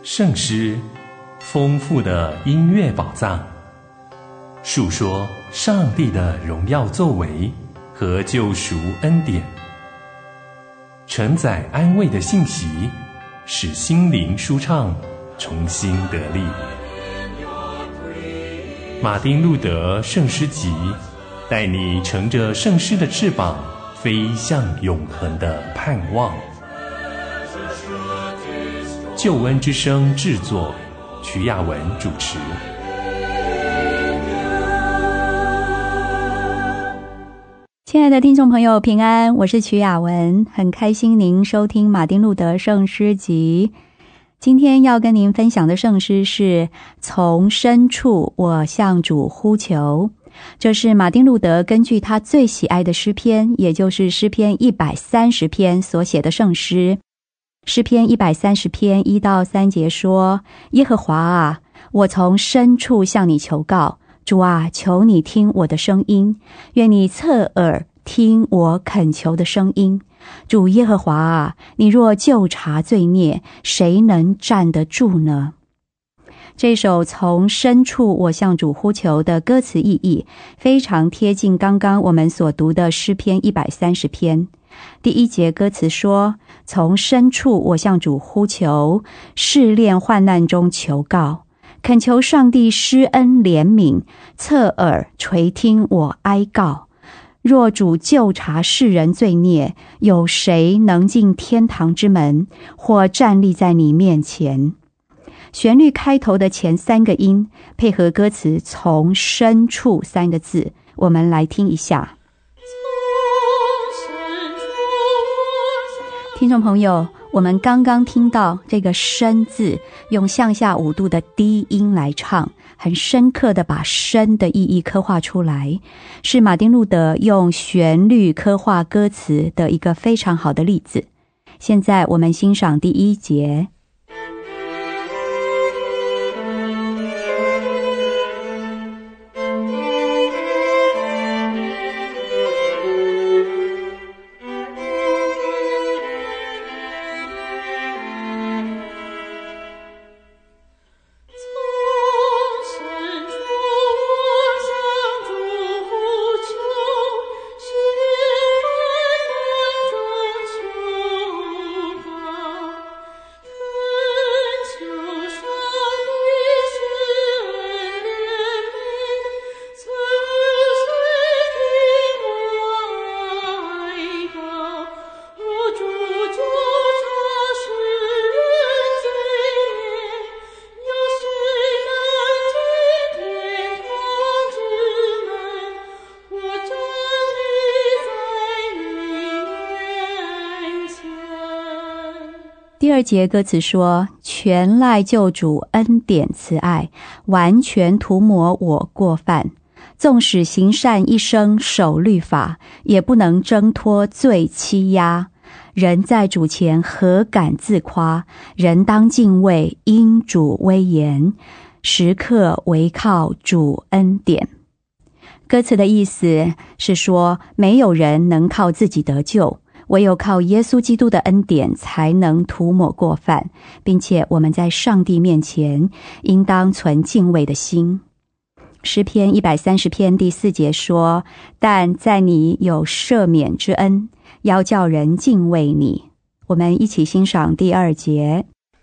圣诗，丰富的音乐宝藏，述说上帝的荣耀作为和救赎恩典，承载安慰的信息，使心灵舒畅，重新得力。马丁路德圣诗集，带你乘着圣诗的翅膀，飞向永恒的盼望。救恩之声制作，曲雅文主持。 亲爱的听众朋友，平安，我是曲雅文，很开心您收听马丁路德圣诗集。今天要跟您分享的圣诗是从深处我向主呼求，这是马丁路德根据他最喜爱的诗篇，也就是诗篇130篇所写的圣诗。诗篇130篇1到3节说：耶和华啊，我从深处向你求告，主啊，求你听我的声音，愿你侧耳听我恳求的声音。主耶和华啊，你若究察罪孽，谁能站得住呢？这首从深处我向主呼求的歌词意义非常贴近刚刚我们所读的诗篇130篇。第一节歌词说：从深处我向主呼求，试炼患难中求告，恳求上帝施恩怜悯，侧耳垂听我哀告。若主究察世人罪孽，有谁能进天堂之门，或站立在你面前？旋律开头的前3个音配合歌词从深处3个字，我们来听一下。听众朋友，我们刚刚听到这个深字用向下5度的低音来唱，很深刻的把深的意义刻画出来，是马丁路德用旋律刻画歌词的一个非常好的例子。现在我们欣赏第1节。第2节歌词说：全赖救主恩典慈爱，完全涂抹我过犯，纵使行善一生守律法，也不能挣脱罪欺压。人在主前何敢自夸，人当敬畏因主威严，时刻唯靠主恩典。歌词的意思是说，没有人能靠自己得救，唯有靠耶稣基督的恩典才能涂抹过犯，并且我们在上帝面前应当存敬畏的心。诗篇130篇第4节说：但在你有赦免之恩，要叫人敬畏你。我们一起欣赏第2节。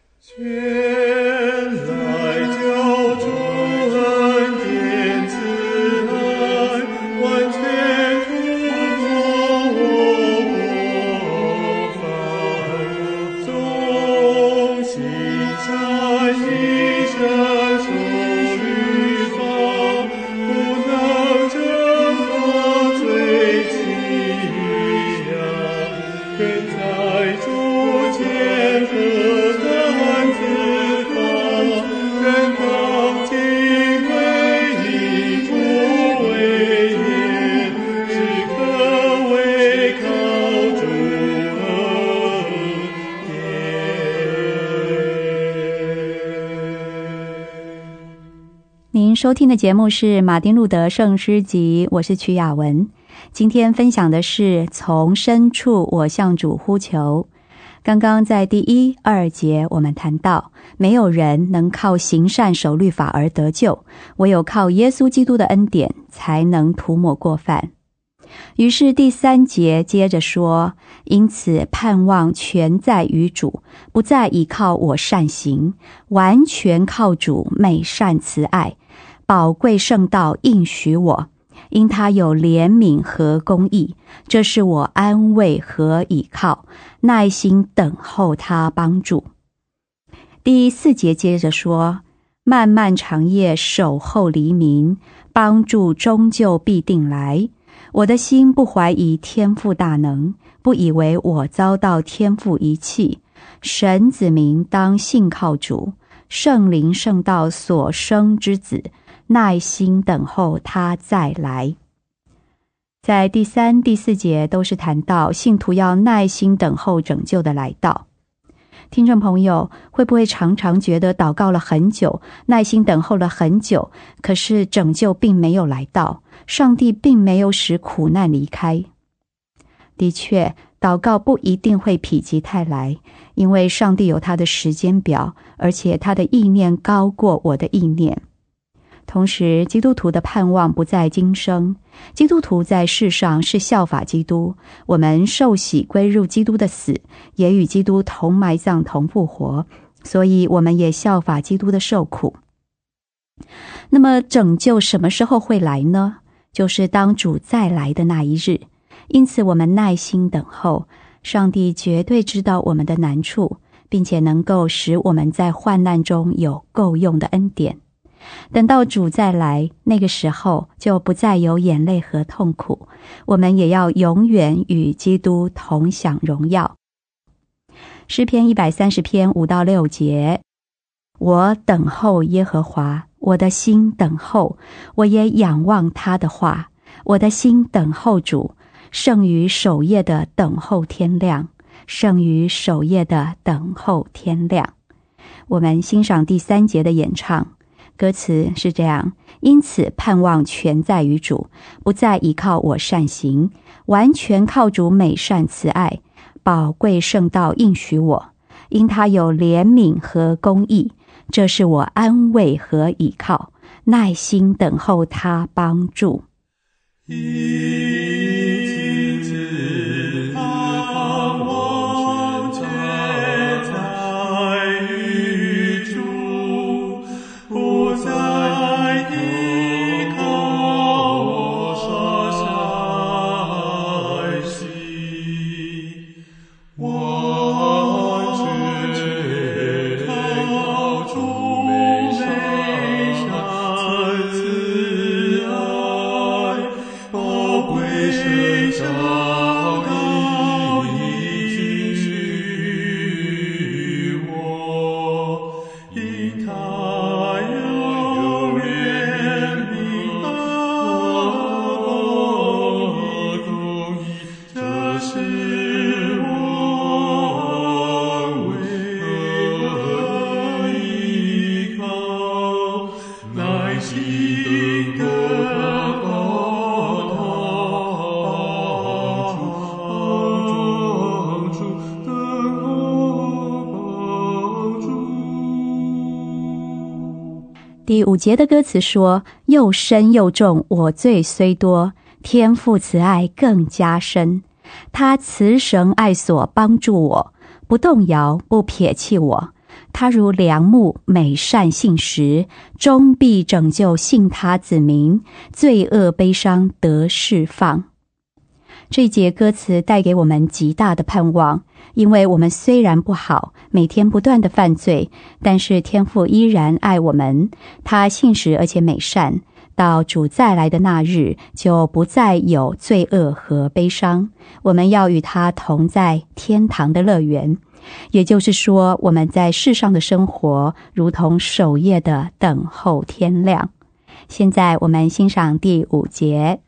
您收听的节目是马丁路德圣诗集，我是曲雅文。今天分享的是从深处我向主呼求。 刚刚在第1、2节我们谈到，没有人能靠行善守律法而得救，唯有靠耶稣基督的恩典才能涂抹过犯。于是第3节接着说，因此盼望全在于主，不再依靠我善行，完全靠主美善慈爱，宝贵圣道应许我，因他有怜悯和公义，这是我安慰和倚靠，耐心等候他帮助。第4节接着说，漫漫长夜守候黎明，帮助终究必定来。我的心不怀疑天父大能，不以为我遭到天父遗弃。神子民当信靠主，圣灵圣道所生之子，耐心等候他再来。在第3、第4节都是谈到信徒要耐心等候拯救的来到。听众朋友，会不会常常觉得祷告了很久，耐心等候了很久，可是拯救并没有来到，上帝并没有使苦难离开？的确，祷告不一定会否极泰来，因为上帝有他的时间表，而且他的意念高过我的意念。同时，基督徒的盼望不在今生，基督徒在世上是效法基督，我们受洗归入基督的死，也与基督同埋葬同复活，所以我们也效法基督的受苦。那么拯救什么时候会来呢？就是当主再来的那一日。因此我们耐心等候，上帝绝对知道我们的难处，并且能够使我们在患难中有够用的恩典。等到主再来，那个时候就不再有眼泪和痛苦，我们也要永远与基督同享荣耀。诗篇130篇5到6节，我等候耶和华，我的心等候，我也仰望他的话。我的心等候主，胜于守夜的等候天亮，胜于守夜的等候天亮。我们欣赏第3节的演唱，歌词是这样：因此盼望全在于主，不再依靠我善行，完全靠主美善慈爱，宝贵圣道应许我，因他有怜悯和公义，这是我安慰和倚靠，耐心等候他帮助。 因此盼望全在于主，不再依靠我善行，完全靠主美善慈爱，宝贵圣道应许我，因他有怜悯和公义，这是我安慰和依靠，耐心等候他帮助，等候帮助。 第5节的歌词说，又深又重，我罪虽多，天父慈爱更加深，他慈绳爱索帮助我，不动摇，不撇弃我，他如良木美善信实，终必拯救信他子民，罪恶悲伤得释放。这一节歌词带给我们极大的盼望，因为我们虽然不好，每天不断的犯罪，但是天父依然爱我们，他信实而且美善，到主再来的那日，就不再有罪恶和悲伤，我们要与他同在天堂的乐园。也就是说，我们在世上的生活如同守夜的等候天亮。现在我们欣赏第5节。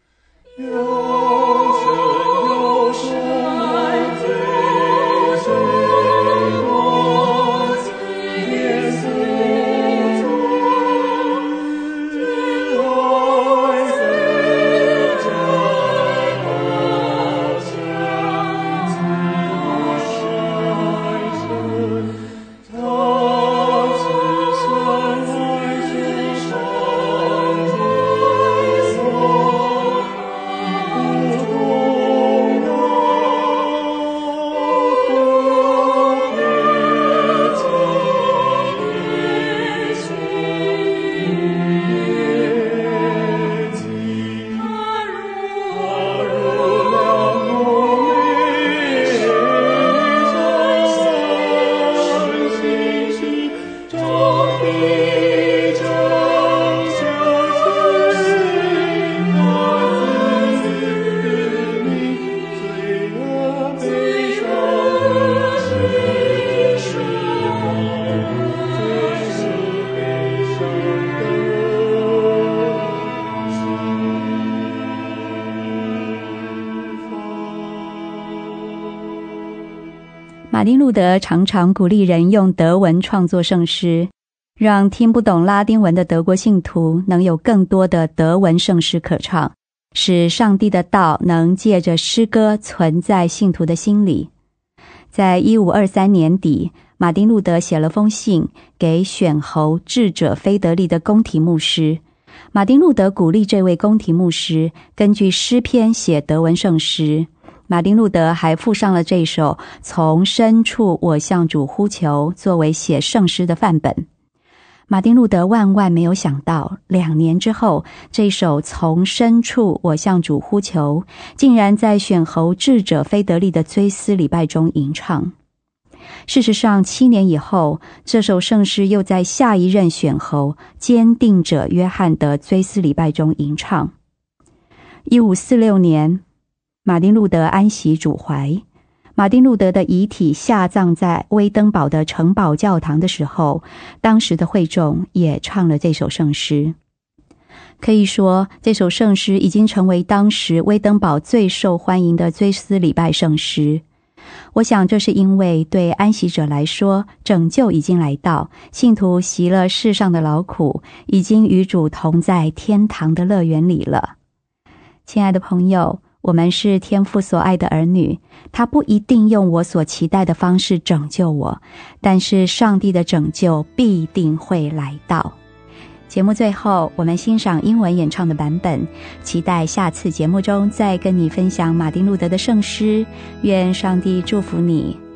丁路德常常鼓励人用德文创作圣诗，让听不懂拉丁文的德国信徒能有更多的德文圣诗可唱，使上帝的道能借着诗歌存在信徒的心里。在1523年底，马丁路德写了封信给选侯智者菲德利的宫廷牧师。马丁路德鼓励这位宫廷牧师根据诗篇写德文圣诗。马丁路德还附上了这首从深处我向主呼求作为写圣诗的范本。马丁路德万万没有想到，2年之后，这首从深处我向主呼求竟然在选侯智者菲德利的追思礼拜中吟唱。事实上，7年以后，这首圣诗又在下一任选侯坚定者约翰的追思礼拜中吟唱。1546年，马丁路德安息主怀。马丁路德的遗体下葬在威登堡的城堡教堂的时候，当时的会众也唱了这首圣诗。可以说，这首圣诗已经成为当时威登堡最受欢迎的追思礼拜圣诗。我想这是因为对安息者来说，拯救已经来到，信徒习了世上的劳苦，已经与主同在天堂的乐园里了。亲爱的朋友，我们是天父所爱的儿女，他不一定用我所期待的方式拯救我，但是上帝的拯救必定会来到。节目最后，我们欣赏英文演唱的版本，期待下次节目中再跟你分享马丁路德的圣诗。愿上帝祝福你。